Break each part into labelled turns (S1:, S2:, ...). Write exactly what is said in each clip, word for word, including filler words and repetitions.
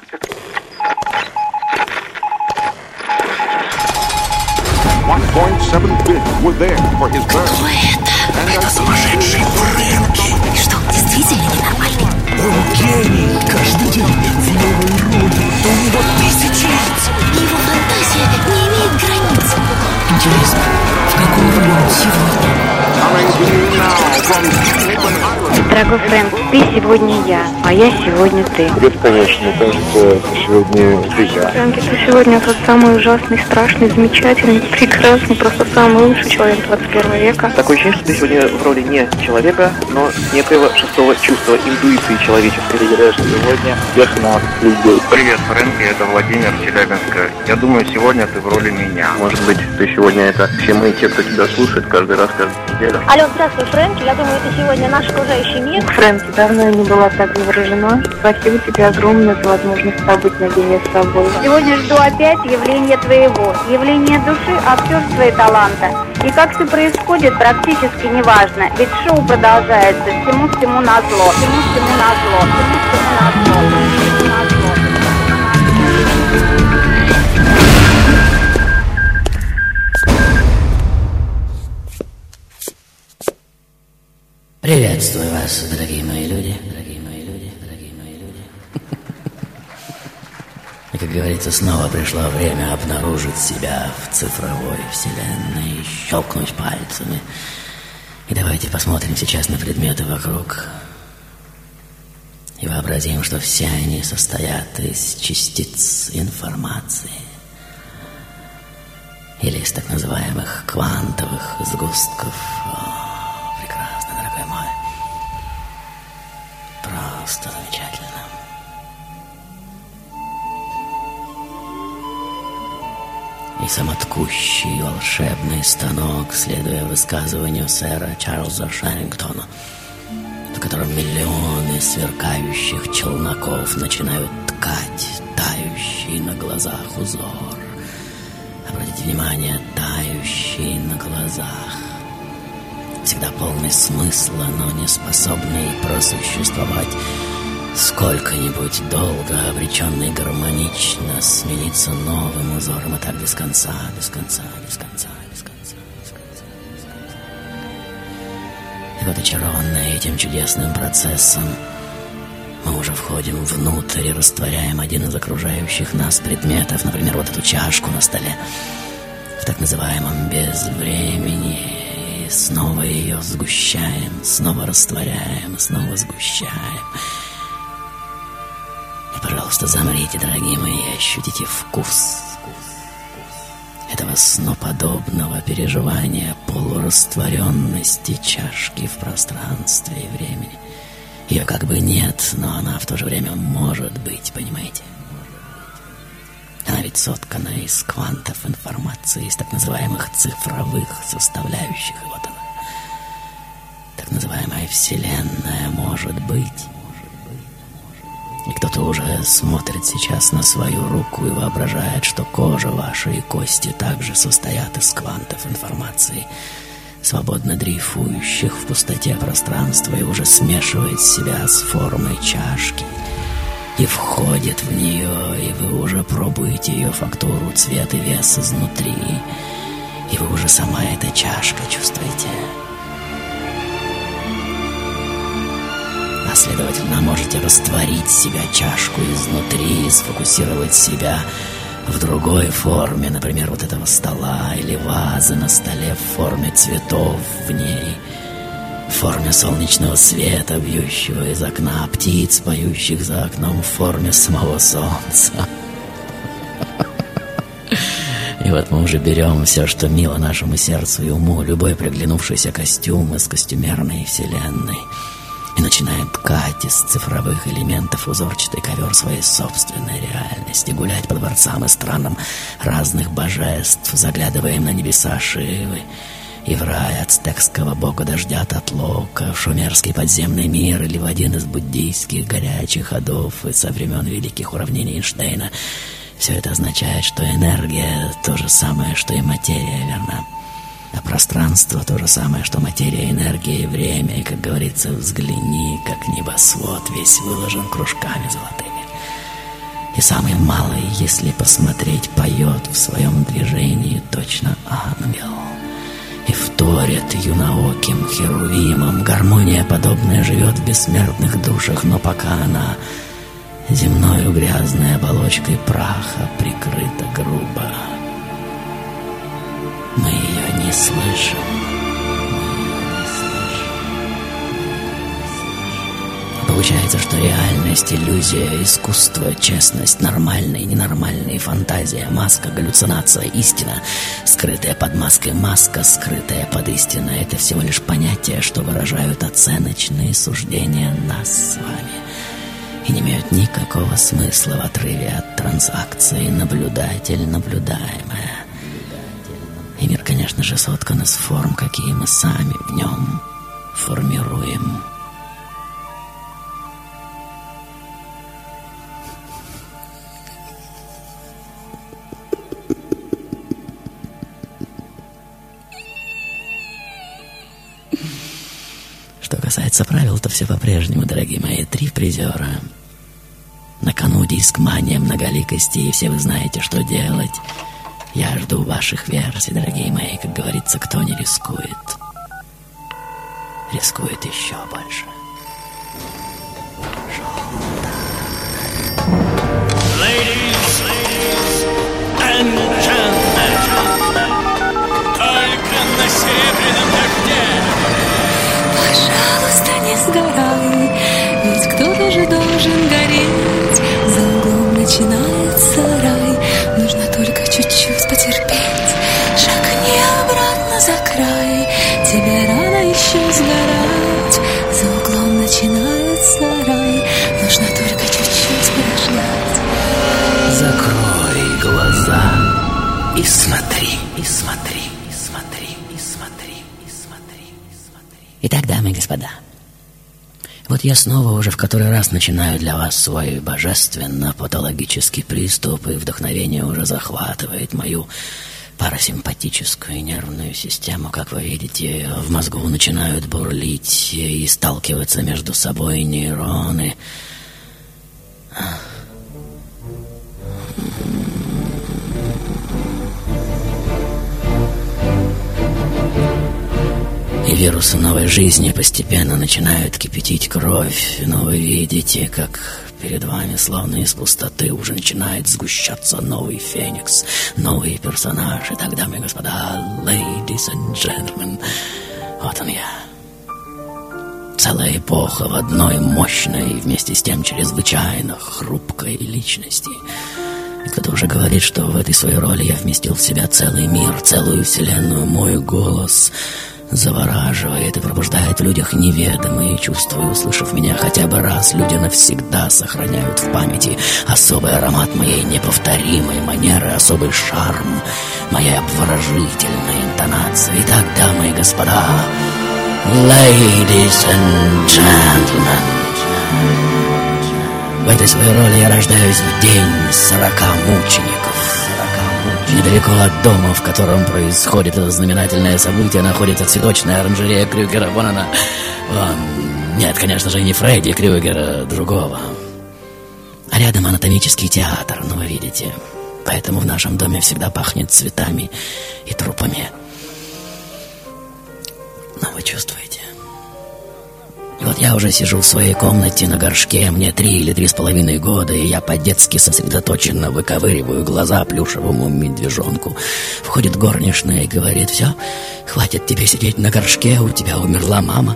S1: one point seven billion were there for his birth.
S2: Кто это? Это сумасшедший Фрэнки. Что, действительно ненормальный?
S3: Он гений. Каждый день в новой роли.
S2: У него тысячи лиц. Его фантазия не имеет границ.
S3: Интересно, в какой роли он сегодня?
S4: Дорогой Фрэнк, ты сегодня я, а я сегодня ты.
S5: Бесконечно, кажется, сегодня ты я.
S4: Фрэнки, ты сегодня тот самый ужасный, страшный, замечательный, прекрасный, просто самый лучший человек двадцать первого века.
S6: Такое ощущение, что ты сегодня в роли не человека, но некоего шестого чувства, интуиции человеческой.
S5: Ты сегодня всех нас людей.
S7: Привет, Фрэнки, это Владимир, Челябинска. Я думаю, сегодня ты в роли меня.
S5: Может быть, ты сегодня это все мы, те, кто тебя слушает каждый раз, каждую неделю.
S8: Алло, здравствуй, Фрэнки. Я думаю, ты сегодня наш окружающий мир.
S4: Фрэнки, давно я не была так заворожена. Спасибо тебе огромное за возможность побыть наедине с тобой.
S8: Сегодня жду опять явления твоего, явления души, актерства и таланта. И как все происходит, практически неважно, ведь шоу продолжается всему-всему назло, всему-всему назло, всему-всему назло, всему-всему назло.
S9: Приветствую вас, дорогие мои люди, дорогие мои люди, дорогие мои люди. И, как говорится, снова пришло время обнаружить себя в цифровой вселенной, щелкнуть пальцами. И давайте посмотрим сейчас на предметы вокруг и вообразим, что все они состоят из частиц информации или из так называемых квантовых сгустков. Просто замечательно. И самоткущий волшебный станок, следуя высказыванию сэра Чарльза Шерингтона, в котором миллионы сверкающих челноков начинают ткать тающий на глазах узор. Обратите внимание, тающий на глазах. Всегда полный смысла, но не способный просуществовать сколько-нибудь долго, обреченный гармонично смениться новым узором, и так без конца, без конца, без конца, без конца, без конца, без конца. И вот, очарованные этим чудесным процессом, мы уже входим внутрь и растворяем один из окружающих нас предметов, например, вот эту чашку на столе, в так называемом безвремени. Снова ее сгущаем, снова растворяем, снова сгущаем. И, пожалуйста, замрите, дорогие мои, и ощутите вкус этого сноподобного переживания полурастворенности чашки в пространстве и времени. Ее как бы нет, но она в то же время может быть, понимаете? Она ведь соткана из квантов информации, из так называемых цифровых составляющих. И вот она, так называемая Вселенная, может быть. И кто-то уже смотрит сейчас на свою руку и воображает, что кожа ваша и кости также состоят из квантов информации, свободно дрейфующих в пустоте пространства, и уже смешивает себя с формой чашки. И входит в нее, и вы уже пробуете ее фактуру, цвет и вес изнутри. И вы уже сама эта чашка чувствуете. А следовательно, можете растворить себя чашку изнутри и сфокусировать себя в другой форме, например, вот этого стола или вазы на столе в форме цветов в ней, в форме солнечного света, бьющего из окна, птиц, поющих за окном, в форме самого солнца. И вот мы уже берем все, что мило нашему сердцу и уму, любой приглянувшийся костюм из костюмерной вселенной, и начинаем ткать из цифровых элементов узорчатый ковер своей собственной реальности, гулять по дворцам и странам разных божеств, заглядываем на небеса Шивы, и в рай ацтекского бога дождя Татлока, в шумерский подземный мир или в один из буддийских горячих адов и со времен великих уравнений Эйнштейна. Все это означает, что энергия то же самое, что и материя, верно? А пространство то же самое, что материя, энергия и время. И, как говорится, взгляни, как небосвод весь выложен кружками золотыми. И самый малый, если посмотреть, поет в своем движении точно ангел. И вторит юнооким херувимом. Гармония подобная живет в бессмертных душах, но пока она земною грязной оболочкой праха прикрыта грубо, мы ее не слышим. Получается, что реальность, иллюзия, искусство, честность, нормальная и ненормальная, фантазия, маска, галлюцинация, истина, скрытая под маской маска, скрытая под истиной — это всего лишь понятия, что выражают оценочные суждения нас с вами и не имеют никакого смысла в отрыве от транзакции наблюдатель-наблюдаемое. И мир, конечно же, соткан из форм, какие мы сами в нем формируем. Что касается правил, то все по-прежнему, дорогие мои. Три призера. На кону дискмания многоликости, и все вы знаете, что делать. Я жду ваших версий, дорогие мои. Как говорится, кто не рискует, рискует еще больше.
S3: Ladies, ladies and gentlemen, только на серебряном дожде.
S2: Пожалуйста, не сгорай, ведь кто-то же должен гореть. За углом начинается рай, нужно только чуть-чуть потерпеть. Шагни обратно за край, тебе рано еще сгорать. За углом начинается рай, нужно только чуть-чуть подождать.
S9: Закрой глаза и смотри, и смотри, и смотри, и смотри, и смотри, и смотри. Итак, дамы и господа, вот я снова уже в который раз начинаю для вас свой божественно-патологический приступ, и вдохновение уже захватывает мою парасимпатическую нервную систему. Как вы видите, в мозгу начинают бурлить и сталкиваться между собой нейроны. И вирусы новой жизни постепенно начинают кипятить кровь. Но вы видите, как перед вами, словно из пустоты, уже начинает сгущаться новый феникс, новый персонаж. Итак, дамы и господа, ladies and gentlemen, вот он я. Целая эпоха в одной мощной и вместе с тем чрезвычайно хрупкой личности. И кто-то уже говорит, что в этой своей роли я вместил в себя целый мир, целую вселенную. Мой голос завораживает и пробуждает в людях неведомые чувства. И, услышав меня хотя бы раз, люди навсегда сохраняют в памяти особый аромат моей неповторимой манеры, особый шарм моей обворожительной интонации. Итак, дамы и господа, ladies and gentlemen, в этой своей роли я рождаюсь в день сорока мучеников. Недалеко от дома, в котором происходит это знаменательное событие, находится цветочная оранжерея Крюгера. Вон она. Вон. Нет, конечно же, не Фредди Крюгера, другого. А рядом анатомический театр, ну вы видите. Поэтому в нашем доме всегда пахнет цветами и трупами. Но вы чувствуете? И вот я уже сижу в своей комнате на горшке, мне три или три с половиной года, и я по-детски сосредоточенно выковыриваю глаза плюшевому медвежонку. Входит горничная и говорит: «Все, хватит тебе сидеть на горшке, у тебя умерла мама».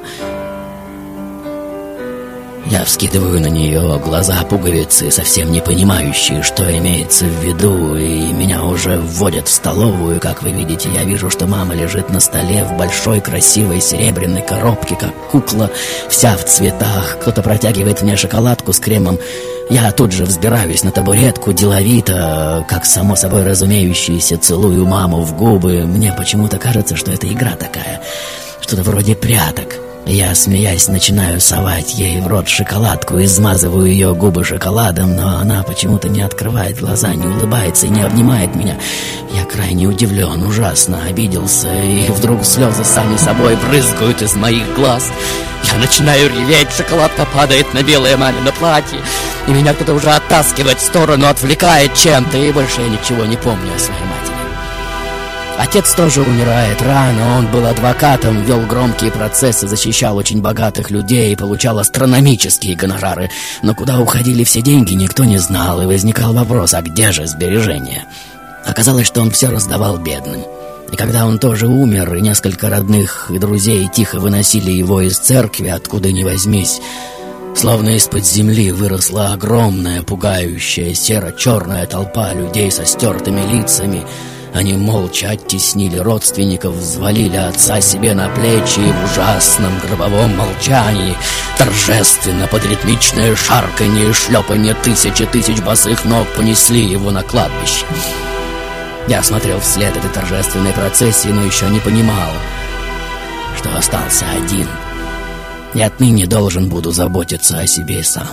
S9: Я вскидываю на нее глаза пуговицы, совсем не понимающие, что имеется в виду, и меня уже вводят в столовую. Как вы видите, я вижу, что мама лежит на столе в большой красивой серебряной коробке, как кукла, вся в цветах. Кто-то протягивает мне шоколадку с кремом. Я тут же взбираюсь на табуретку, деловито, как само собой разумеющееся, целую маму в губы. Мне почему-то кажется, что это игра такая, что-то вроде пряток. Я, смеясь, начинаю совать ей в рот шоколадку, измазываю ее губы шоколадом, но она почему-то не открывает глаза, не улыбается и не обнимает меня. Я крайне удивлен, ужасно обиделся, и вдруг слезы сами собой брызгают из моих глаз. Я начинаю реветь, шоколадка падает на белое мамино платье, и меня кто-то уже оттаскивает в сторону, отвлекает чем-то, и больше я ничего не помню о своей матери. Отец тоже умирает рано, он был адвокатом, вел громкие процессы, защищал очень богатых людей и получал астрономические гонорары. Но куда уходили все деньги, никто не знал, и возникал вопрос, а где же сбережения? Оказалось, что он все раздавал бедным. И когда он тоже умер, и несколько родных и друзей тихо выносили его из церкви, откуда ни возьмись, словно из-под земли выросла огромная, пугающая, серо-черная толпа людей со стертыми лицами. Они молча оттеснили родственников, взвалили отца себе на плечи и в ужасном гробовом молчании, торжественно под ритмичное шарканье и шлепанье тысячи тысяч босых ног понесли его на кладбище. Я смотрел вслед этой торжественной процессии, но еще не понимал, что остался один, и отныне должен буду заботиться о себе сам.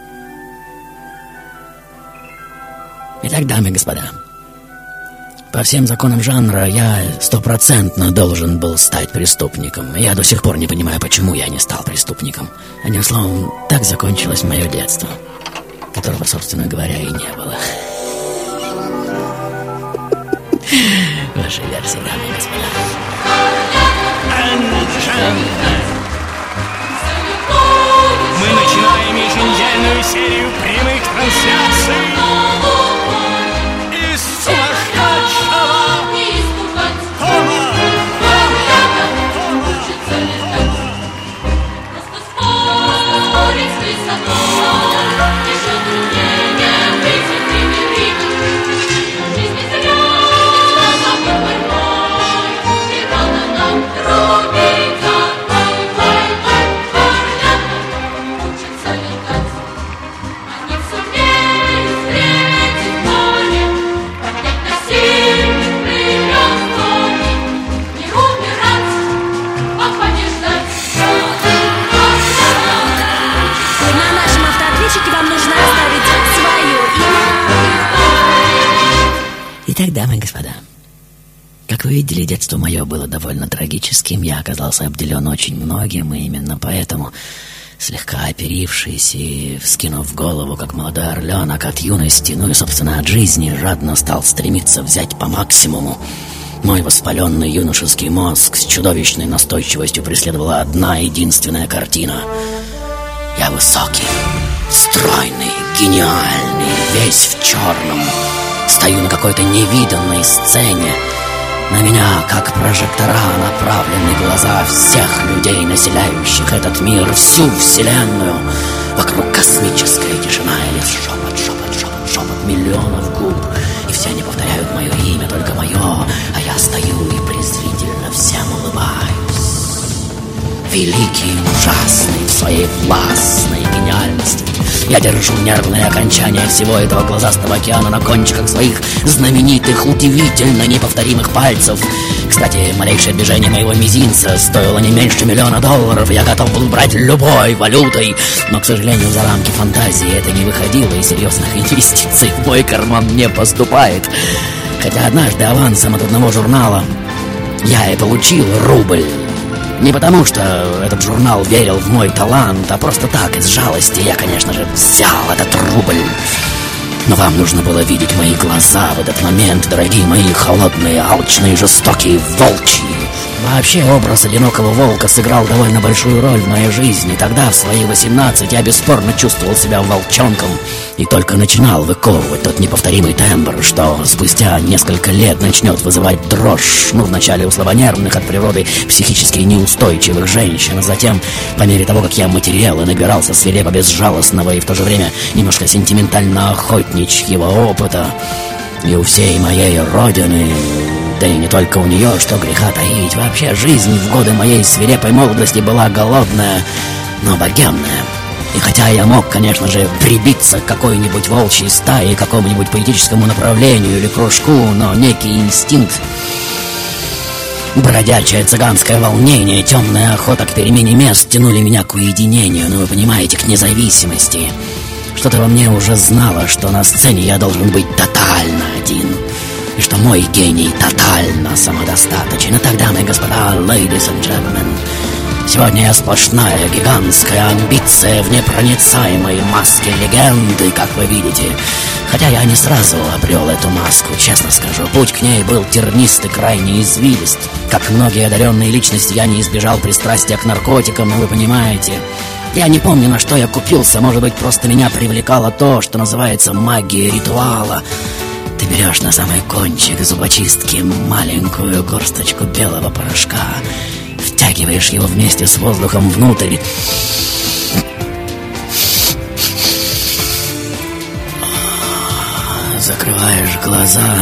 S9: Итак, дамы и господа, по всем законам жанра я стопроцентно должен был стать преступником. Я до сих пор не понимаю, почему я не стал преступником. Одним словом, так закончилось мое детство, которого, собственно говоря, и не было. Ваши версии, дамы и господа.
S3: Мы начинаем еженедельную серию прямых трансляций из сумасшедшего дома.
S9: Итак, дамы и господа, как вы видели, детство мое было довольно трагическим. Я оказался обделен очень многим, и именно поэтому, слегка оперившись и вскинув голову, как молодой орленок от юности, ну и, собственно, от жизни, жадно стал стремиться взять по максимуму. Мой воспаленный юношеский мозг с чудовищной настойчивостью преследовала одна единственная картина. Я высокий, стройный, гениальный, весь в черном. Стою на какой-то невиданной сцене. На меня, как прожектора, направлены глаза всех людей, населяющих этот мир, всю вселенную. Вокруг космическая тишина и лишь шепот, шепот, шепот, шепот миллионов губ. И все они повторяют мое имя, только мое, а я стою и презрительно всем улыбаюсь. Великий и ужасный в своей властной гениальности. Я держу нервное окончание всего этого глазастого океана на кончиках своих знаменитых, удивительно неповторимых пальцев. Кстати, малейшее движение моего мизинца стоило не меньше миллиона долларов. Я готов был брать любой валютой, но, к сожалению, за рамки фантазии это не выходило, и серьезных инвестиций в мой карман не поступает. Хотя однажды авансом от одного журнала я и получил рубль. Не потому, что этот журнал верил в мой талант, а просто так, из жалости, я, конечно же, взял этот рубль. Но вам нужно было видеть мои глаза в этот момент, дорогие мои, холодные, алчные, жестокие, волчьи. Вообще, образ одинокого волка сыграл довольно большую роль в моей жизни. Тогда, в свои восемнадцать, я бесспорно чувствовал себя волчонком и только начинал выковывать тот неповторимый тембр, что спустя несколько лет начнет вызывать дрожь, ну, вначале у слабонервных от природы психически неустойчивых женщин, а затем, по мере того, как я материал и набирался свирепо безжалостного и в то же время немножко сентиментально-охотничьего опыта, и у всей моей родины, да и не только у нее, что греха таить, вообще жизнь в годы моей свирепой молодости была голодная, но богемная. И хотя я мог, конечно же, прибиться к какой-нибудь волчьей стае, какому-нибудь поэтическому направлению или кружку, но некий инстинкт Бродячее цыганское волнение, темная охота к перемене мест тянули меня к уединению, ну вы понимаете, к независимости. Что-то во мне уже знало, что на сцене я должен быть тотально один, и что мой гений тотально самодостаточен. Итак, дамы и господа, ladies and gentlemen, сегодня я сплошная гигантская амбиция в непроницаемой маске легенды, как вы видите. Хотя я не сразу обрел эту маску, честно скажу. Путь к ней был тернист и крайне извилист. Как многие одаренные личности, я не избежал пристрастия к наркотикам, но вы понимаете. Я не помню, на что я купился. Может быть, просто меня привлекало то, что называется магией ритуала. Ты берешь на самый кончик зубочистки маленькую горсточку белого порошка, втягиваешь его вместе с воздухом внутрь, закрываешь глаза,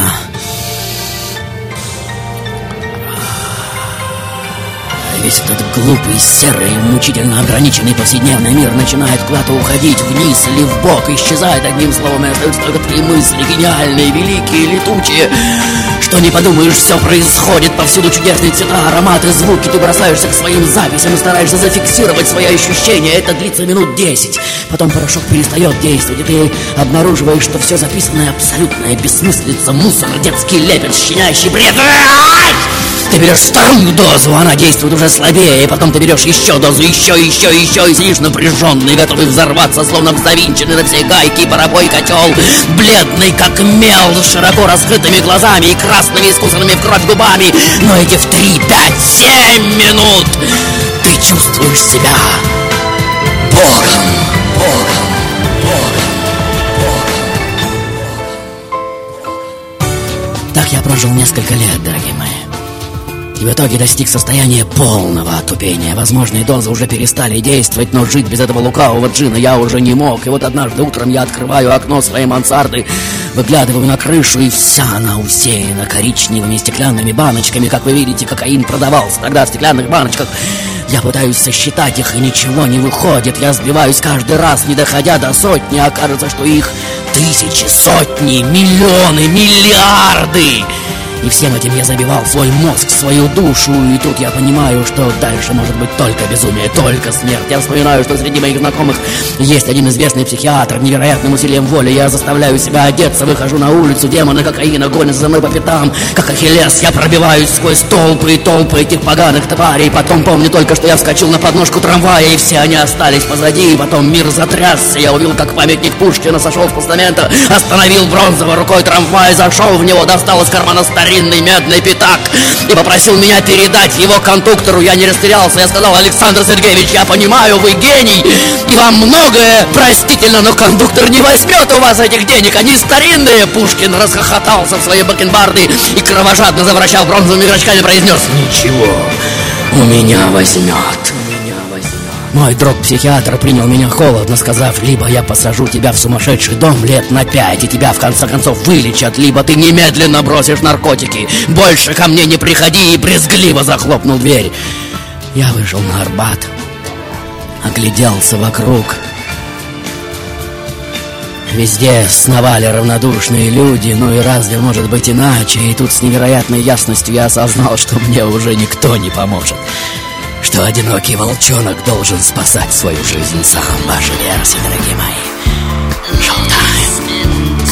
S9: весь этот глупый, серый, мучительно ограниченный повседневный мир начинает куда-то уходить вниз или вбок, исчезает одним словом, и остаются только три мысли, гениальные, великие, летучие. Что не подумаешь, все происходит, повсюду чудесные цвета, ароматы, звуки. Ты бросаешься к своим записям и стараешься зафиксировать свои ощущения. Это длится минут десять. Потом порошок перестает действовать, и ты обнаруживаешь, что все записанное абсолютная бессмыслица, мусор, детский лепет, щенящий бред. Ты берешь вторую дозу, она действует уже слабее, и потом ты берешь еще дозу, еще, еще, еще, и сидишь напряженный, готовый взорваться, словно завинченный на все гайки паровой котел, бледный как мел, с широко раскрытыми глазами и красными, искусанными в кровь губами. Но эти в три, пять, семь минут ты чувствуешь себя Богом, Богом, Богом. Так я прожил несколько лет, дорогие мои. И в итоге достиг состояния полного отупения. Возможные дозы уже перестали действовать, но жить без этого лукавого джина я уже не мог. И вот однажды утром я открываю окно своей мансарды, выглядываю на крышу, и вся она усеяна коричневыми стеклянными баночками. Как вы видите, кокаин продавался тогда в стеклянных баночках. Я пытаюсь сосчитать их, и ничего не выходит. Я сбиваюсь каждый раз, не доходя до сотни. Окажется, что их тысячи, сотни, миллионы, миллиарды. И всем этим я забивал свой мозг, свою душу. И тут я понимаю, что дальше может быть только безумие, только смерть. Я вспоминаю, что среди моих знакомых есть один известный психиатр. Невероятным усилием воли я заставляю себя одеться, выхожу на улицу, демоны кокаина гонятся за мной по пятам. Как Ахиллес я пробиваюсь сквозь толпы и толпы этих поганых тварей. Потом помню только, что я вскочил на подножку трамвая, и все они остались позади. И потом мир затрясся. Я увидел, как памятник Пушкина сошел с постамента, остановил бронзовой рукой трамвай, зашел в него, достал из кармана старинный медный пятак и попросил меня передать его кондуктору. Я не растерялся, я сказал: Александр Сергеевич, я понимаю, вы гений, и вам многое простительно, но кондуктор не возьмет у вас этих денег, они старинные. Пушкин расхохотался в свои бакенбарды и кровожадно завращал бронзовыми игрочками, произнес: ничего, у меня возьмет. Мой друг-психиатр принял меня холодно, сказав: либо я посажу тебя в сумасшедший дом лет на пять, и тебя в конце концов вылечат, либо ты немедленно бросишь наркотики. Больше ко мне не приходи, и брезгливо захлопнул дверь. Я вышел на Арбат, огляделся вокруг. Везде сновали равнодушные люди, ну и разве может быть иначе? И тут с невероятной ясностью я осознал, что мне уже никто не поможет, что одинокий волчонок должен спасать свою жизнь сам. Ваши версии, дорогие мои. Шоу-тайм.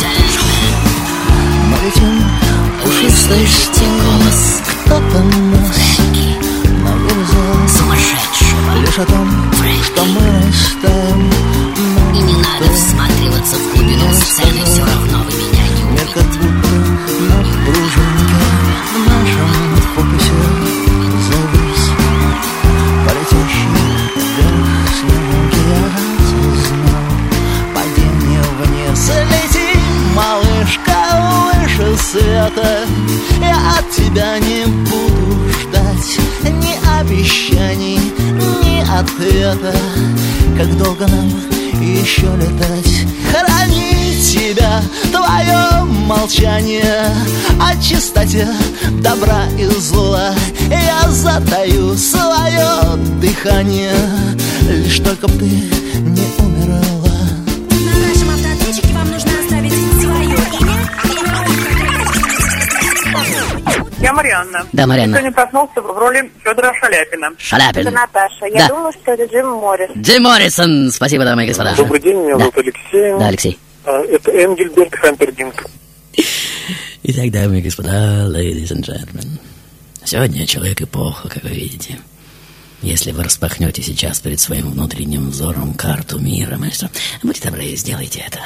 S10: Мы летим пушистой голос. Кто-то нас навязал. Сумасшедшего. Лишь о том, что мы растаем.
S11: И не надо всматриваться в глубину сцены, все равно вы меня не увидите.
S10: Как будто на пружинке в нашем фокусе завис полетящий вверх снег. Я знал падение вниз. Лети, малышка, выше света. Я от тебя не буду ждать ни обещаний, ни ответа. Как долго нам еще летать? Храни тебя твое молчание о чистоте добра и зла. Я затаю свое дыхание, лишь только б ты не умирала.
S11: На нашем автоответчике вам нужно оставить свое имя.
S12: Я Марьяна.
S9: Да, Марьяна.
S12: Я сегодня проснулся в роли Федора Шаляпина.
S9: Шаляпин.
S8: Это Наташа. Я
S9: Да.
S8: думала, что это Джим Моррис.
S9: Джим Моррисон. Спасибо, дамы и господа.
S13: Добрый день, меня
S9: Да.
S13: зовут Алексей.
S9: Да, Алексей.
S13: А, Это Энгельберт Хампердинг.
S9: Итак, дамы и господа, ladies and gentlemen. Сегодня человек эпоха, как вы видите. Если вы распахнете сейчас перед своим внутренним взором карту мира, маэстро, будьте добры, сделайте это.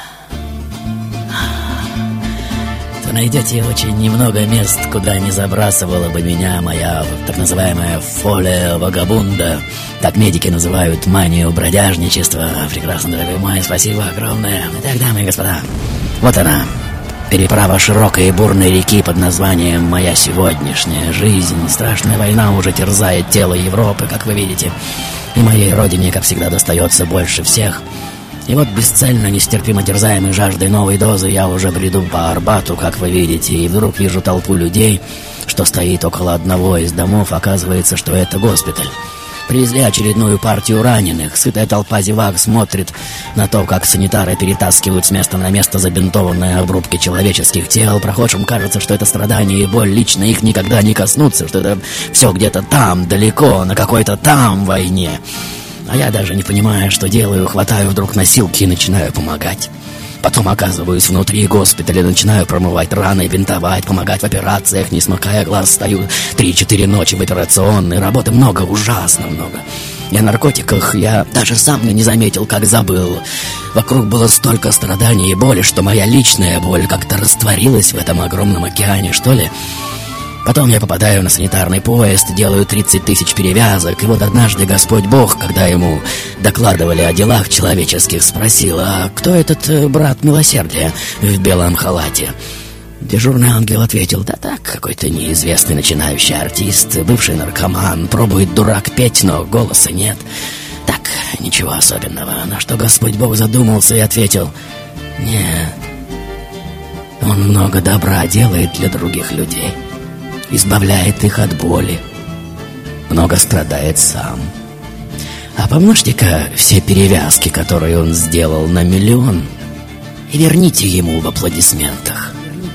S9: То найдете очень немного мест, куда не забрасывала бы меня моя так называемая фолия вагабунда. Так медики называют манию бродяжничества. Прекрасно, дорогой мой, спасибо огромное. Итак, дамы и господа, вот она. Переправа широкой и бурной реки под названием «Моя сегодняшняя жизнь». Страшная война уже терзает тело Европы, как вы видите. И моей родине, как всегда, достается больше всех. И вот бесцельно, нестерпимо терзаемый жаждой новой дозы, я уже бреду по Арбату, как вы видите, и вдруг вижу толпу людей, что стоит около одного из домов. Оказывается, что это госпиталь. Привезли очередную партию раненых. Сытая толпа зевак смотрит на то, как санитары перетаскивают с места на место забинтованные обрубки человеческих тел. Прохожим кажется, что это страдание и боль лично их никогда не коснутся, что это все где-то там, далеко, на какой-то там войне. А я даже не понимаю, что делаю, хватаю вдруг носилки и начинаю помогать. Потом оказываюсь внутри госпиталя, начинаю промывать раны, бинтовать, помогать в операциях, не смыкая глаз, стою три-четыре ночи в операционной. Работы много, ужасно много. И о наркотиках я даже сам не заметил, как забыл. Вокруг было столько страданий и боли, что моя личная боль как-то растворилась в этом огромном океане, что ли. Потом я попадаю на санитарный поезд, делаю тридцать тысяч перевязок. И вот однажды Господь Бог, когда ему докладывали о делах человеческих, спросил: а кто этот э, брат милосердия в белом халате? Дежурный ангел ответил: да так, какой-то неизвестный начинающий артист, бывший наркоман, пробует дурак петь, но голоса нет. Так, ничего особенного. На что Господь Бог задумался и ответил: нет, он много добра делает для других людей. Избавляет их от боли, много страдает сам. А помножьте-ка все перевязки, которые он сделал, на миллион, и верните ему в аплодисментах.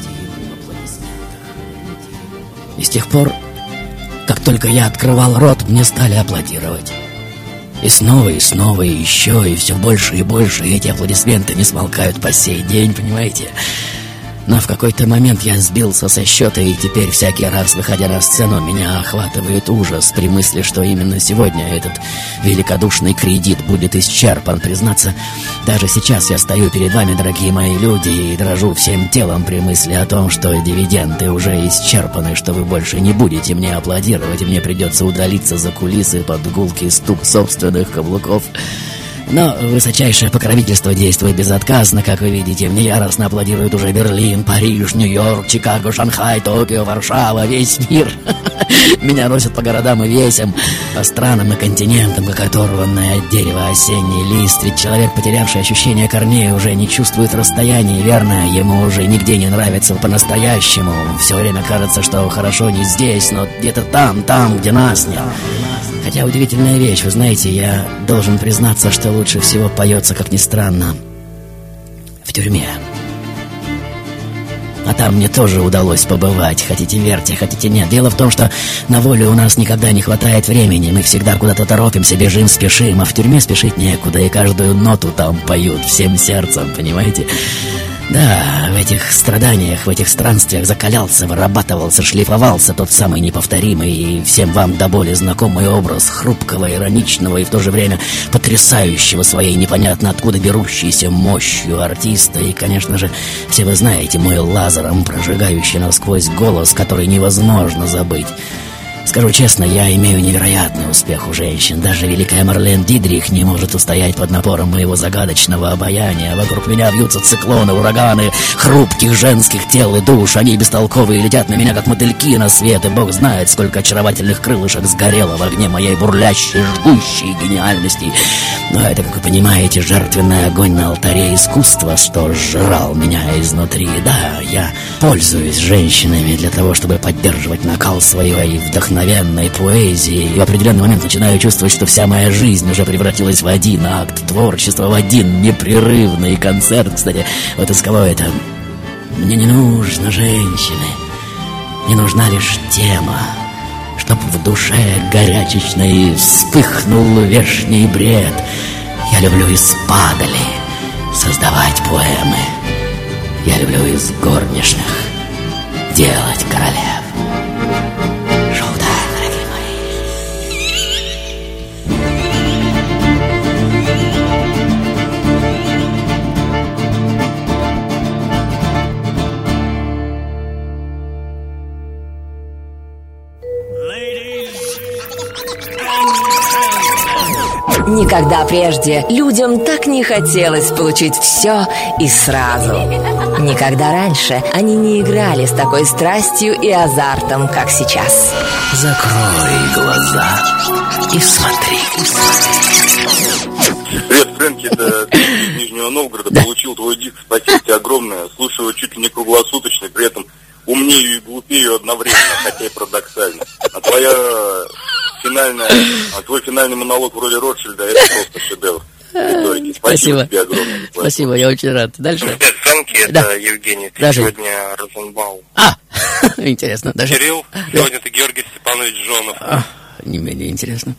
S9: И с тех пор, как только я открывал рот, мне стали аплодировать. И снова, и снова, и еще, и все больше и больше, и эти аплодисменты не смолкают по сей день, понимаете? Но в какой-то момент я сбился со счета, и теперь всякий раз, выходя на сцену, меня охватывает ужас при мысли, что именно сегодня этот великодушный кредит будет исчерпан. Признаться, даже сейчас я стою перед вами, дорогие мои люди, и дрожу всем телом при мысли о том, что дивиденды уже исчерпаны, что вы больше не будете мне аплодировать, и мне придется удалиться за кулисы под гулкий стук собственных каблуков. Но высочайшее покровительство действует безотказно, как вы видите. Мне яростно аплодируют уже Берлин, Париж, Нью-Йорк, Чикаго, Шанхай, Токио, Варшава, весь мир. Меня носят по городам и весям, по странам и континентам, как оторванное от дерева осенний лист. Ведь человек, потерявший ощущение корней, уже не чувствует расстояния, верно? Ему уже нигде не нравится по-настоящему. Все время кажется, что хорошо не здесь, но где-то там, там, где нас нет. Хотя удивительная вещь, вы знаете, я должен признаться, что лучше всего поется, как ни странно, в тюрьме. А там мне тоже удалось побывать, хотите верьте, хотите нет. Дело в том, что на воле у нас никогда не хватает времени. Мы всегда куда-то торопимся, бежим, спешим. А в тюрьме спешить некуда, и каждую ноту там поют всем сердцем, понимаете? Да, в этих страданиях, в этих странствиях закалялся, вырабатывался, шлифовался тот самый неповторимый и всем вам до боли знакомый образ хрупкого, ироничного и в то же время потрясающего своей непонятно откуда берущейся мощью артиста. И, конечно же, все вы знаете мой лазером прожигающий насквозь голос, который невозможно забыть. Скажу честно, я имею невероятный успех у женщин. Даже великая Марлен Дитрих не может устоять под напором моего загадочного обаяния. Вокруг меня вьются циклоны, ураганы хрупких женских тел и душ. Они бестолковые летят на меня, как мотыльки на свет. И бог знает, сколько очаровательных крылышек сгорело в огне моей бурлящей, жгущей гениальности. Но это, как вы понимаете, жертвенный огонь на алтаре искусства, что сжирал меня изнутри. Да, я пользуюсь женщинами для того, чтобы поддерживать накал своей вдохновенной поэзии. И в определенный момент начинаю чувствовать, что вся моя жизнь уже превратилась в один акт творчества, в один непрерывный концерт. Кстати, вот из кого это? Мне не нужно женщины. Мне нужна лишь тема, чтоб в душе горячечной вспыхнул вешний бред. Я люблю из падали создавать поэмы. Я люблю из горничных делать королев. Шоу-тайм, дорогие
S14: Никогда прежде людям так не хотелось получить все и сразу. Никогда раньше они не играли с такой страстью и азартом, как сейчас.
S9: Закрой глаза и смотри.
S15: Привет, Фрэнки, это ты из Нижнего Новгорода. Да. Получил твой диск, спасибо тебе огромное. Слушаю его чуть ли не круглосуточно, при этом умнею и глупею одновременно, хотя и парадоксально. А твоя финальная, а твой финальный монолог в роли Ротшильда — это просто шедевр риторики. Спасибо, Спасибо тебе огромное.
S9: Спасибо, я очень рад. Дальше.
S16: Привет, Фрэнки, это да. Евгений. Ты
S9: Даже...
S16: сегодня Розенбаум.
S9: А, интересно. Даже...
S16: Кирилл, сегодня ты Георгий Степанович Жонов.
S9: А, не менее интересно.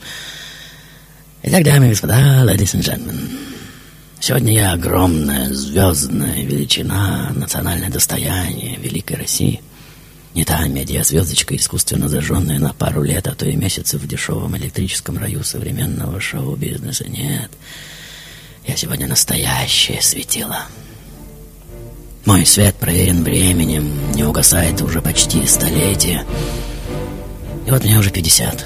S9: Итак, дамы и господа, ladies and gentlemen, сегодня я огромная, звездная величина, национальное достояние великой России. Не та медиа-звездочка, искусственно зажженная на пару лет, а то и месяцев в дешевом электрическом раю современного шоу-бизнеса. Нет, я сегодня настоящее светило. Мой свет проверен временем, не угасает уже почти столетие. И вот мне уже пятьдесят.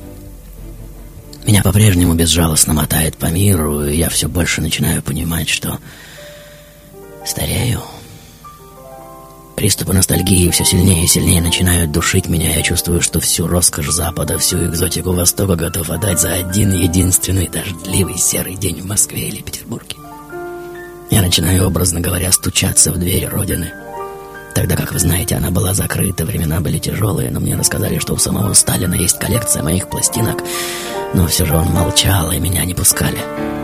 S9: Меня по-прежнему безжалостно мотает по миру, и я все больше начинаю понимать, что старею. Приступы ностальгии все сильнее и сильнее начинают душить меня. Я чувствую, что всю роскошь Запада, всю экзотику Востока готов отдать за один единственный дождливый серый день в Москве или Петербурге. Я начинаю, образно говоря, стучаться в дверь Родины. Тогда, как вы знаете, она была закрыта, времена были тяжелые, но мне рассказали, что у самого Сталина есть коллекция моих пластинок. Но все же он молчал, и меня не пускали.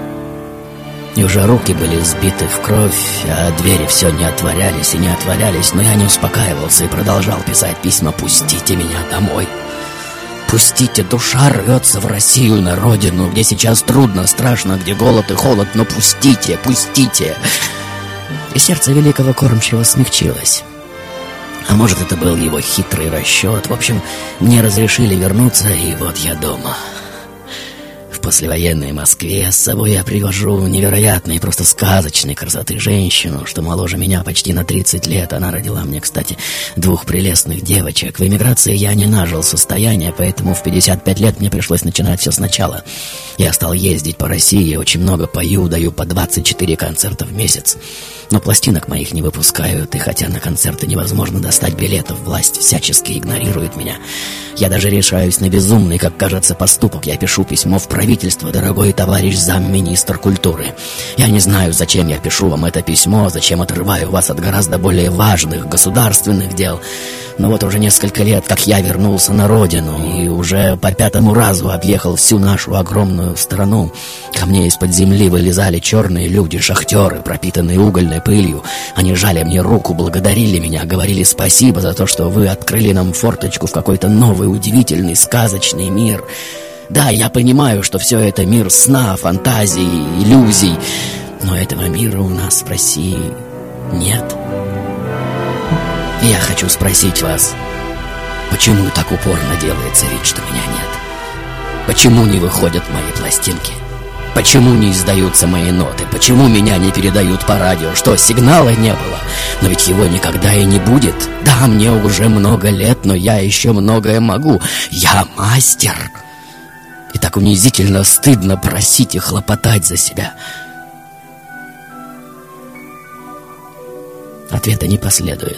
S9: И уже руки были сбиты в кровь, а двери все не отворялись и не отворялись. Но я не успокаивался и продолжал писать письма: «Пустите меня домой! Пустите, душа рвется в Россию, на родину, где сейчас трудно, страшно, где голод и холод, но пустите, пустите!» И сердце великого кормчего смягчилось. А может, это был его хитрый расчет. В общем, мне разрешили вернуться, и вот я дома. В послевоенной Москве с собой я привожу невероятной, просто сказочной красоты женщину, что моложе меня почти на тридцать лет. Она родила мне, кстати, двух прелестных девочек. В эмиграции я не нажил состояние, поэтому в пятьдесят пять лет мне пришлось начинать все сначала. Я стал ездить по России, очень много пою, даю по двадцать четыре концерта в месяц. Но пластинок моих не выпускают, и хотя на концерты невозможно достать билетов, власть всячески игнорирует меня. Я даже решаюсь на безумный, как кажется, поступок. Я пишу письмо в правительство: «Дорогой товарищ замминистр культуры, я не знаю, зачем я пишу вам это письмо, зачем отрываю вас от гораздо более важных государственных дел. Но вот уже несколько лет, как я вернулся на родину, и уже по пятому разу объехал всю нашу огромную страну. Ко мне из-под земли вылезали черные люди, шахтеры, пропитанные угольной пылью. Они жали мне руку, благодарили меня, говорили спасибо за то, что вы открыли нам форточку в какой-то новый, удивительный, сказочный мир. Да, я понимаю, что все это мир сна, фантазий, иллюзий, но этого мира у нас в России нет». Я хочу спросить вас, почему так упорно делается вид, что меня нет? Почему не выходят мои пластинки? Почему не издаются мои ноты? Почему меня не передают по радио? Что, сигнала не было? Но ведь его никогда и не будет. Да, мне уже много лет, но я еще многое могу. Я мастер. И так унизительно стыдно просить и хлопотать за себя. Ответа не последует.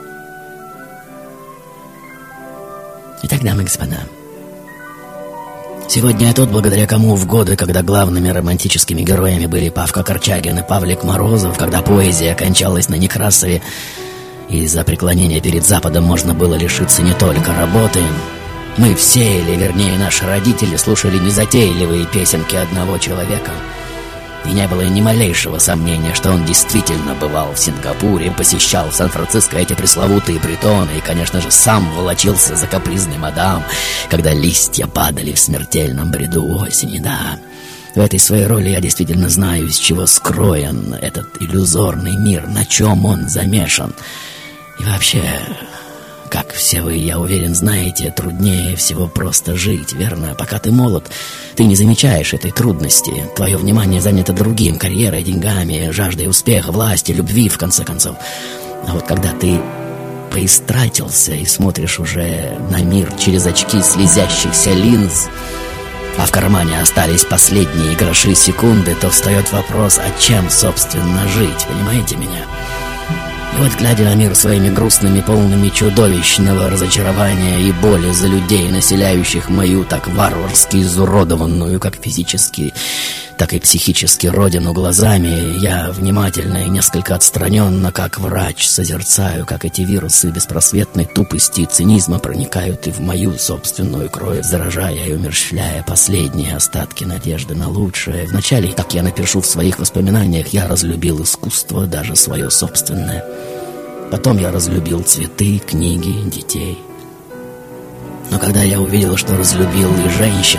S9: Итак, дамы и господа, сегодня я тот, благодаря кому в годы, когда главными романтическими героями были Павка Корчагин и Павлик Морозов, когда поэзия кончалась на Некрасове, и из-за преклонения перед Западом можно было лишиться не только работы, мы все, или вернее наши родители, слушали незатейливые песенки одного человека. И не было ни малейшего сомнения, что он действительно бывал в Сингапуре, посещал в Сан-Франциско эти пресловутые притоны и, конечно же, сам волочился за капризной мадам, когда листья падали в смертельном бреду осени, да. В этой своей роли я действительно знаю, из чего скроен этот иллюзорный мир, на чем он замешан. И вообще, как все вы, я уверен, знаете, труднее всего просто жить, верно? Пока ты молод, ты не замечаешь этой трудности. Твое внимание занято другим: карьерой, деньгами, жаждой успеха, власти, любви, в конце концов. А вот когда ты поистратился и смотришь уже на мир через очки слезящихся линз, а в кармане остались последние гроши секунды, то встает вопрос, а чем, собственно, жить, понимаете меня? И вот, глядя на мир своими грустными, полными чудовищного разочарования и боли за людей, населяющих мою так варварски изуродованную, как физически, так и психически родину глазами, я внимательно и несколько отстраненно, как врач, созерцаю, как эти вирусы беспросветной тупости и цинизма проникают и в мою собственную кровь, заражая и умерщвляя последние остатки надежды на лучшее. Вначале, как я напишу в своих воспоминаниях, я разлюбил искусство, даже свое собственное. Потом я разлюбил цветы, книги, детей. Но когда я увидел, что разлюбил и женщин,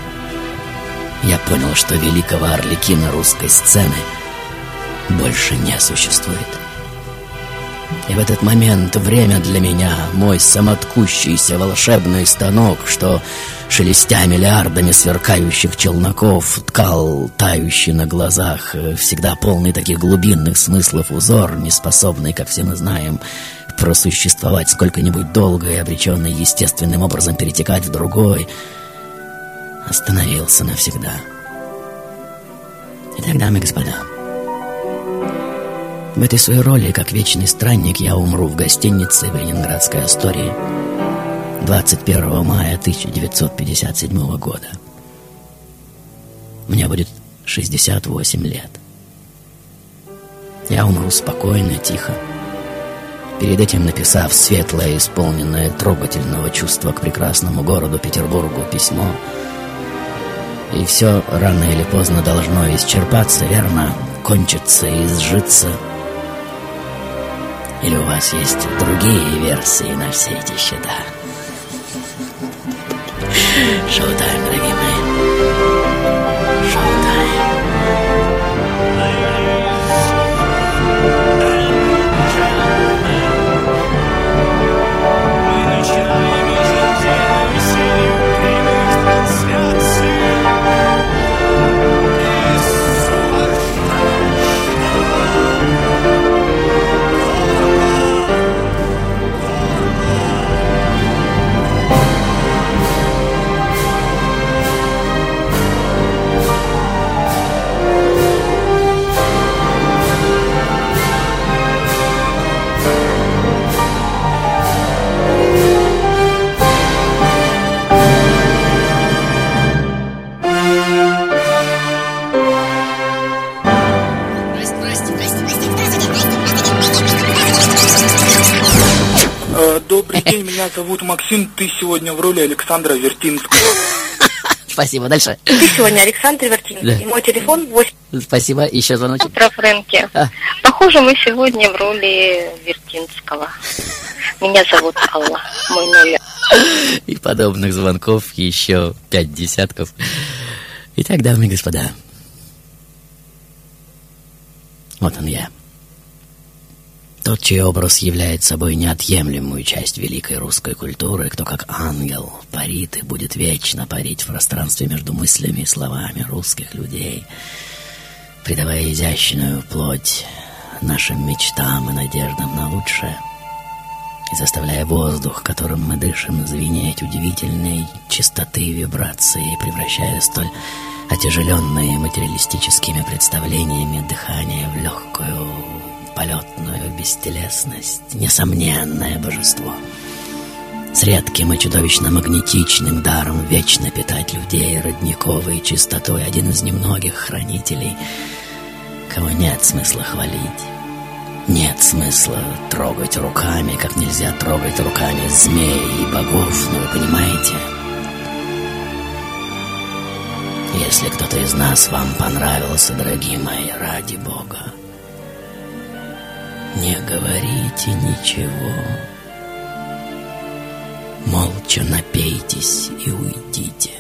S9: я понял, что великого Арлекина русской сцены больше не существует. И в этот момент время для меня, мой самоткущийся волшебный станок, что, шелестя миллиардами сверкающих челноков, ткал тающий на глазах, всегда полный таких глубинных смыслов узор, не способный, как все мы знаем, просуществовать сколько-нибудь долго и обреченный естественным образом перетекать в другой, остановился навсегда. Итак, дамы и господа, в этой своей роли, как вечный странник, я умру в гостинице в Ленинградской Астории двадцать первого мая тысяча девятьсот пятьдесят седьмого года. Мне будет шестьдесят восемь лет. Я умру спокойно, тихо, перед этим написав светлое, исполненное трогательного чувства к прекрасному городу Петербургу письмо. И все рано или поздно должно исчерпаться, верно? Кончиться и сжиться. Или у вас есть другие версии на все эти счета? Шоу-тайм, дорогие мои. Шоу-тайм.
S17: Добрый день, меня зовут Максим, ты сегодня в роли Александра Вертинского.
S9: Спасибо, дальше.
S18: Ты сегодня Александр Вертинский, да. Мой телефон восемь.
S9: Спасибо, еще звоночек.
S18: Утро, Фрэнки. А. Похоже, мы сегодня в роли Вертинского. Меня зовут Алла, мой номер.
S9: И подобных звонков еще пять десятков. Итак, дамы и господа, вот он я. Тот, чей образ является собой неотъемлемую часть великой русской культуры, кто как ангел парит и будет вечно парить в пространстве между мыслями и словами русских людей, придавая изящную плоть нашим мечтам и надеждам на лучшее, и заставляя воздух, которым мы дышим, звенеть удивительной чистоты и вибрации, превращая столь отяжеленные материалистическими представлениями дыхание в легкую полетную бестелесность, несомненное божество, с редким и чудовищно магнетичным даром вечно питать людей родниковой чистотой, один из немногих хранителей, кого нет смысла хвалить, нет смысла трогать руками, как нельзя трогать руками змей и богов, ну вы понимаете. Если кто-то из нас вам понравился, дорогие мои, ради Бога, не говорите ничего. Молча напейтесь и уйдите.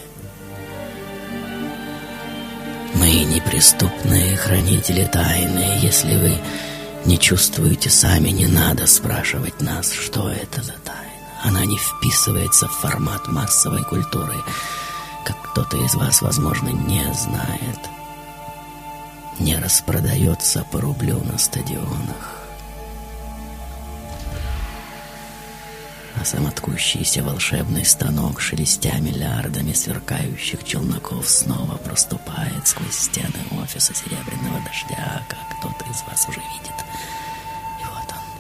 S9: Мы неприступные хранители тайны. Если вы не чувствуете сами, не надо спрашивать нас, что это за тайна. Она не вписывается в формат массовой культуры, как кто-то из вас, возможно, не знает. Не распродается по рублю на стадионах. А самоткущийся волшебный станок, шелестя миллиардами сверкающих челноков, снова проступает сквозь стены офиса Серебряного дождя, как кто-то из вас уже видит. И вот он.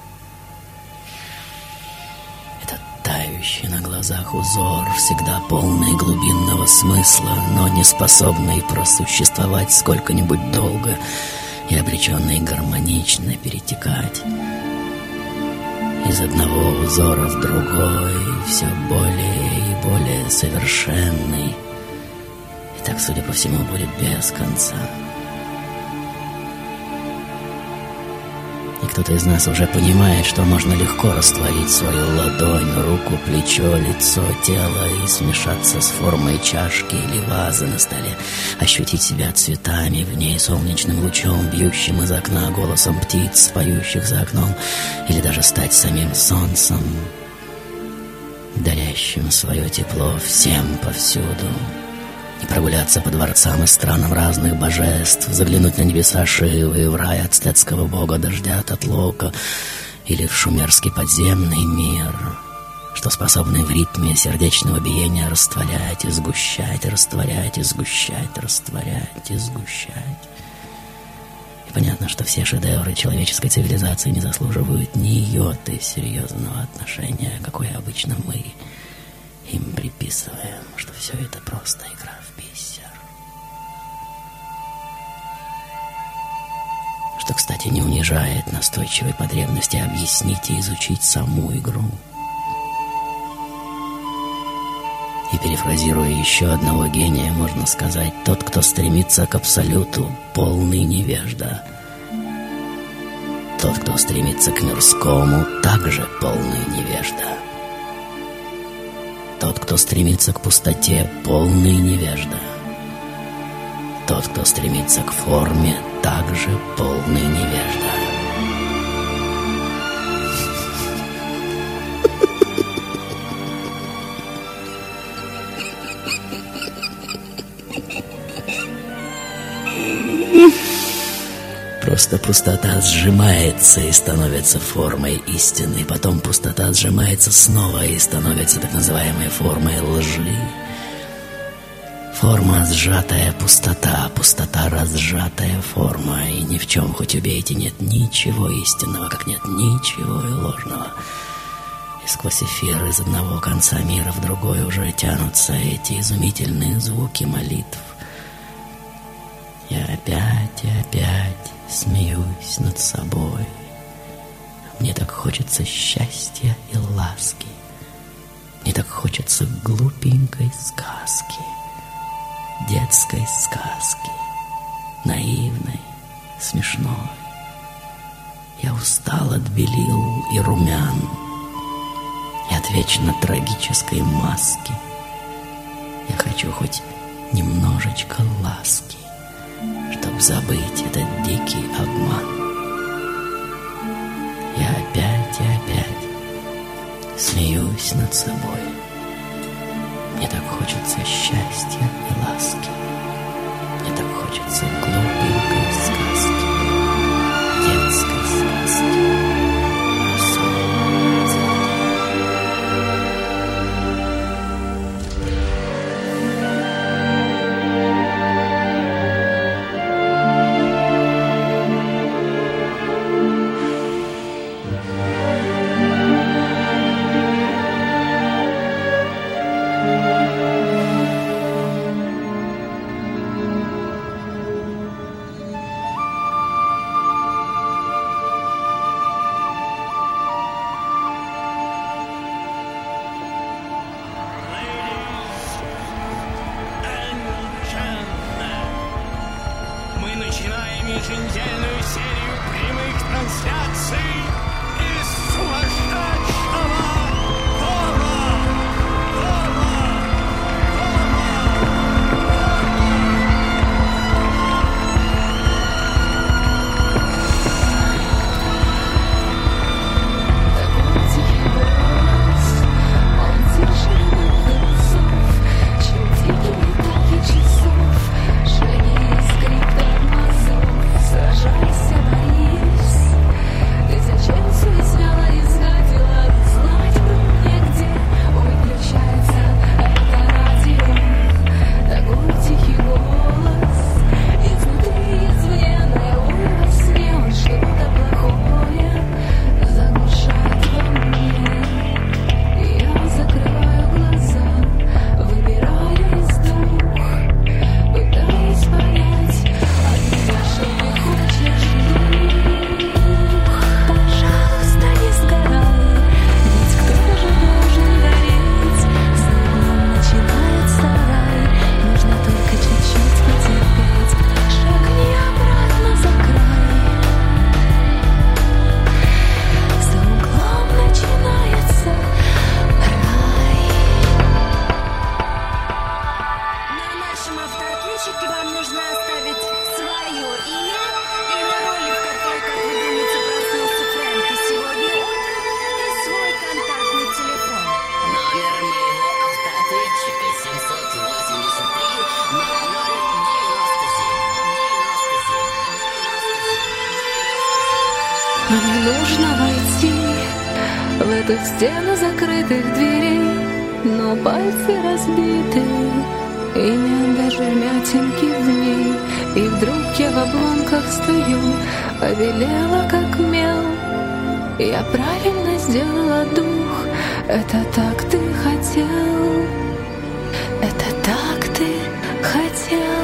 S9: Этот тающий на глазах узор, всегда полный глубинного смысла, но не способный просуществовать сколько-нибудь долго и обреченный гармонично перетекать из одного узора в другой, все более и более совершенный. И так, судя по всему, будет без конца. И кто-то из нас уже понимает, что можно легко растворить свою ладонь, руку, плечо, лицо, тело и смешаться с формой чашки или вазы на столе, ощутить себя цветами в ней, солнечным лучом, бьющим из окна, голосом птиц, поющих за окном, или даже стать самим солнцем, дарящим свое тепло всем повсюду. И прогуляться по дворцам и странам разных божеств, заглянуть на небеса Шивы, в рай ацтекского бога дождя Татлока, или в шумерский подземный мир, что способны в ритме сердечного биения растворять и сгущать, растворять и сгущать, растворять и сгущать. И понятно, что все шедевры человеческой цивилизации не заслуживают ни йоты серьезного отношения, какое обычно мы им приписываем, что все это просто игра в бисер. Что, кстати, не унижает настойчивой потребности объяснить и изучить саму игру. И перефразируя еще одного гения, можно сказать: тот, кто стремится к абсолюту, полный невежда. Тот, кто стремится к мирскому, также полный невежда. Тот, кто стремится к пустоте, полный невежда. Тот, кто стремится к форме, также полный невежда. Просто пустота сжимается и становится формой истины. Потом пустота сжимается снова и становится так называемой формой лжи. Форма сжатая пустота, пустота разжатая форма. И ни в чем, хоть убейте, нет ничего истинного, как нет ничего и ложного. И сквозь эфир из одного конца мира в другой уже тянутся эти изумительные звуки молитв. Я опять и опять смеюсь над собой. Мне так хочется счастья и ласки. Мне так хочется глупенькой сказки, детской сказки, наивной, смешной. Я устал от белил и румян и от вечно трагической маски. Я хочу хоть немножечко ласки, чтоб забыть этот дикий обман. Я опять и опять смеюсь над собой. Мне так хочется счастья и ласки. Мне так хочется глупенькой сказки, детской сказки.
S2: эту стену закрытых дверей, но пальцы разбиты, и нет даже вмятинки в ней. И вдруг я в обломках стою, побелела как мел. Я правильно сделала дух, это так ты хотел, это так ты хотел.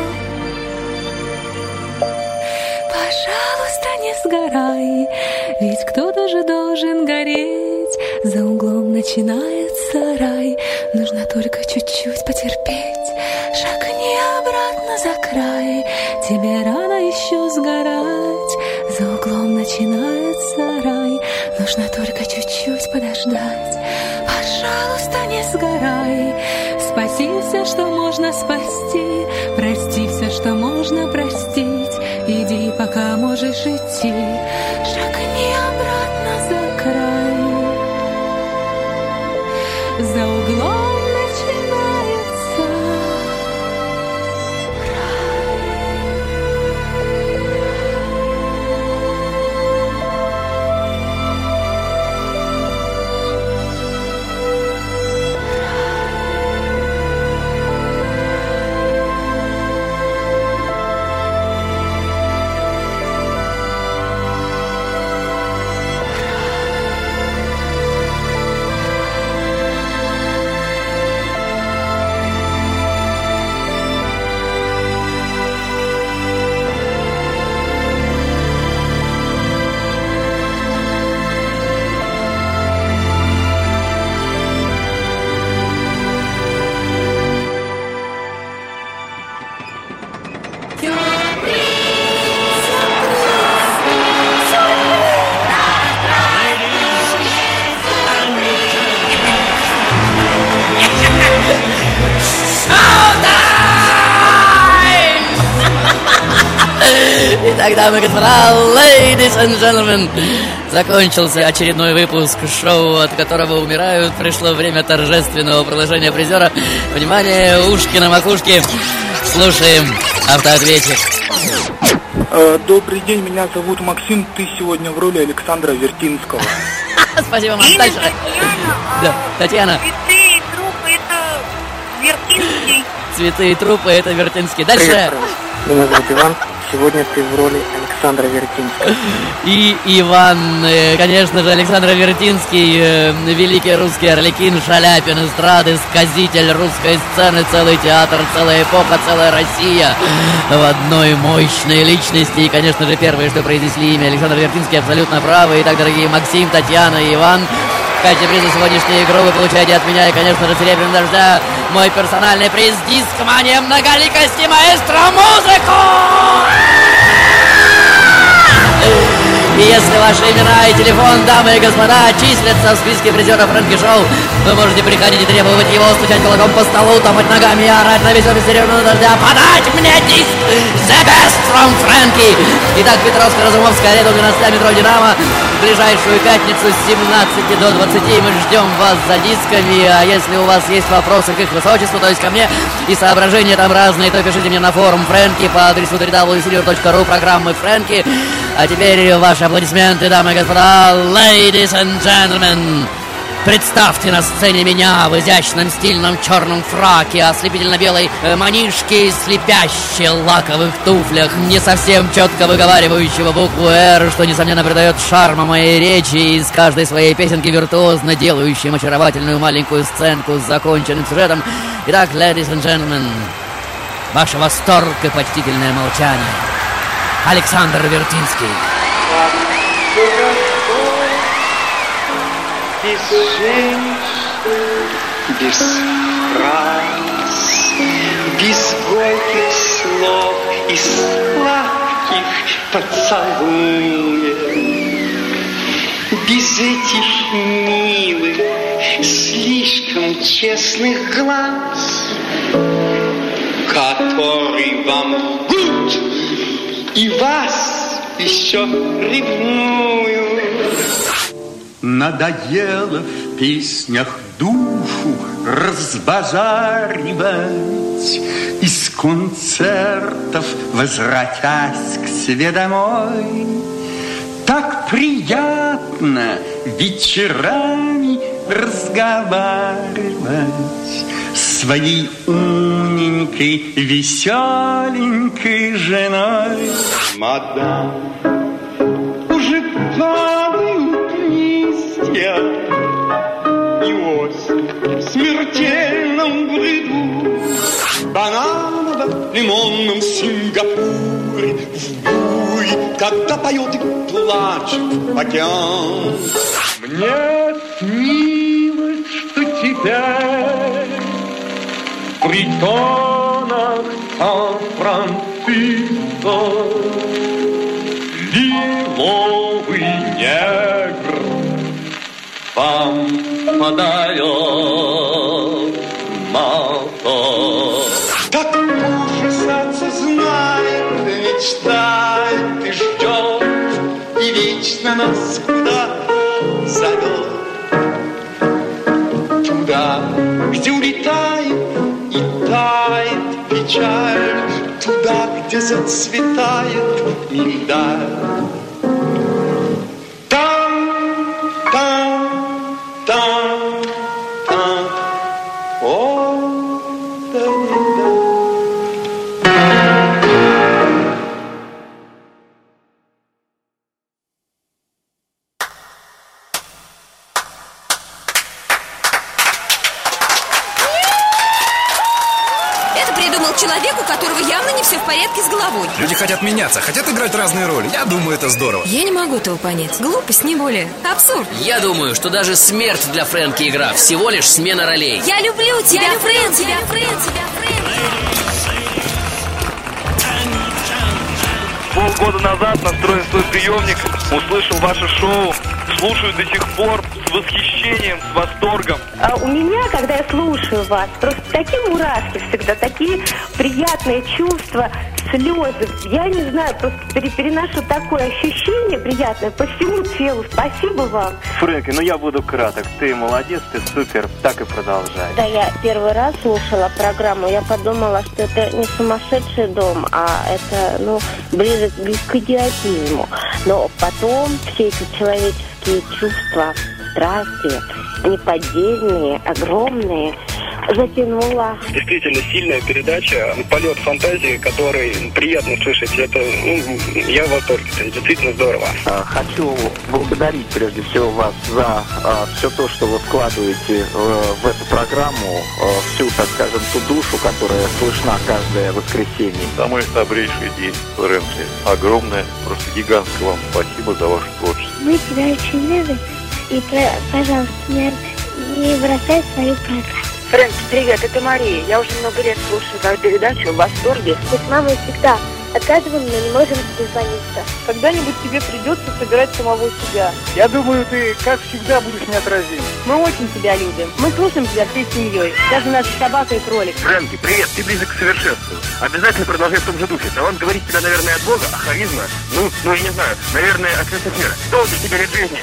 S2: Пожалуйста, не сгорай, ведь кто-то же должен гореть. За углом начинается рай, нужно только чуть-чуть потерпеть. Шагни обратно за край, тебе рано еще сгорать. За углом начинается рай, нужно только чуть-чуть подождать. Пожалуйста, не сгорай, спаси все, что можно спасти, прости все, что можно простить. Иди, пока можешь идти, шагни обратно за край. За углом начинается
S9: Итак, дамы и господа, ladies and gentlemen, закончился очередной выпуск шоу, от которого умирают. Пришло время торжественного продолжения призера. Внимание, ушки на макушке. Слушаем автоответчик.
S17: Добрый день, меня зовут Максим. Ты сегодня в роли Александра Вертинского.
S9: Спасибо, Макс. Дальше. Да, Татьяна.
S12: Цветы и трупы — это Вертинский.
S9: Цветы и трупы — это Вертинский. Дальше.
S6: Привет, меня зовут Иван. Сегодня ты в роли Александра Вертинского.
S9: И Иван, конечно же, Александр Вертинский, великий русский арлекин, Шаляпин, эстрады, сказитель русской сцены, целый театр, целая эпоха, целая Россия в одной мощной личности. И, конечно же, первое, что произнесли имя Александр Вертинский, абсолютно правы. Итак, дорогие Максим, Татьяна и Иван, в качестве приза сегодняшней игры вы получаете от меня и, конечно же, «Серебряным дождя» мой персональный приз «Дискмания многоликости маэстро музыку». И если ваши имена и телефон, дамы и господа, числятся в списке призеров Фрэнки Шоу, вы можете приходить и требовать его, стучать кулаком по столу, топать ногами и орать на весь офис «Серебряного дождя». Подать мне диск «The Best from Frankie». Итак, Петровская, Разумовская, рядом двенадцать, метро «Динамо». В ближайшую пятницу с семнадцати до двадцати мы ждем вас за дисками. А если у вас есть вопросы к их высочеству, то есть ко мне, и соображения там разные, то пишите мне на форум Фрэнки по адресу дабл ю дабл ю дабл ю точка сильвер точка ру, программы Фрэнки. А теперь ваши аплодисменты, дамы и господа, ladies and gentlemen. Представьте на сцене меня в изящном стильном черном фраке, ослепительно-белой э, манишке, слепящей лаковых туфлях, не совсем четко выговаривающего букву «Р», что, несомненно, придает шарма моей речи, и из каждой своей песенки виртуозно делающим очаровательную маленькую сценку с законченным сюжетом. Итак, ladies and gentlemen, ваш восторг и почтительное молчание. Александр Вертинский.
S10: Без женщин, без фраз, без горьких слов и сладких поцелуев, без этих милых, слишком честных глаз, которые вам лгут и вас еще ревнуют. Надоело в песнях душу разбазаривать, из концертов возвратясь к себе домой. Так приятно уютно вечерами разговаривать с своей умненькой, веселенькой женой. Мадам, уже падают листья, и осень в смертельном бреду. Бананово-лимонном Сингапуре в буре, когда поет и плачет океан. Мне снилось, что теперь в притонах Сан-Франциско лиловый негр вам подает мотор. Так ужасаться знает, мечтает и ждет, и вечно нас куда-то зовет. Туда, где улетает и тает печаль, туда, где зацветает миндаль. Там, там, там, там, о, да, да.
S19: Человек, у которого явно не все в порядке с головой.
S20: Люди хотят меняться, хотят играть разные роли. Я думаю, это здорово.
S19: Я не могу этого понять. Глупость, не более. Абсурд.
S9: Я думаю, что даже смерть для Фрэнки игра. Всего лишь смена ролей.
S19: Я люблю тебя, Я Фрэнк, тебя, Фрэнк, тебя, Фрэнк.
S6: Полгода назад, настроив свой приемник, услышал ваше шоу. Слушаю до сих пор с восхищением, с восторгом.
S4: А у меня, когда я слушаю вас, просто такие мурашки всегда, такие приятные чувства, слезы. Я не знаю, просто переношу такое ощущение приятное по всему телу. Спасибо вам.
S6: Фрэнки, ну я буду краток. Ты молодец, ты супер, так и продолжай.
S21: Да, я первый раз слушала программу, я подумала, что это не сумасшедший дом, а это, ну, ближе к идиотизму. Но потом все эти человеческие чувства, страсти, неподдельные, огромные, затянула.
S22: Действительно сильная передача, полет фантазии, который приятно слышать. Это, ну, я в восторге, это действительно здорово.
S6: Хочу благодарить прежде всего вас за а, все то, что вы вкладываете в, в эту программу, а, всю, так скажем, ту душу, которая слышна каждое воскресенье.
S1: Самый добрейший день, Фрэнки. Огромное, просто гигантское вам спасибо за ваше творчество.
S21: Мы тебя очень любим. И, пожалуйста, не, не бросай свою программу.
S4: Фрэнки, привет, это Мария. Я уже много лет слушаю твою передачу, в восторге.
S21: Мы с мамой всегда отказываем, но не можем дозвониться.
S4: Когда-нибудь тебе придется собирать самого себя.
S13: Я думаю, ты, как всегда, будешь неотразим.
S4: Мы очень тебя любим. Мы слушаем тебя всей семьей. Даже наша собака и кролик.
S22: Фрэнки, привет, ты близок к совершенству. Обязательно продолжай в том же духе. Талант говорит тебя, наверное, от Бога, а харизма, ну, ну, я не знаю, наверное, от света мира. Долго тебе лет жизни.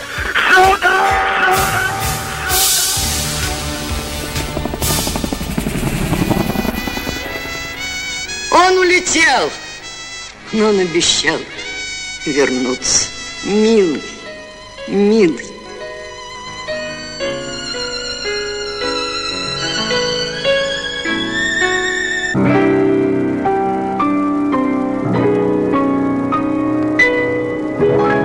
S23: Он улетел, но он обещал вернуться. Милый, милый.
S21: Thank you.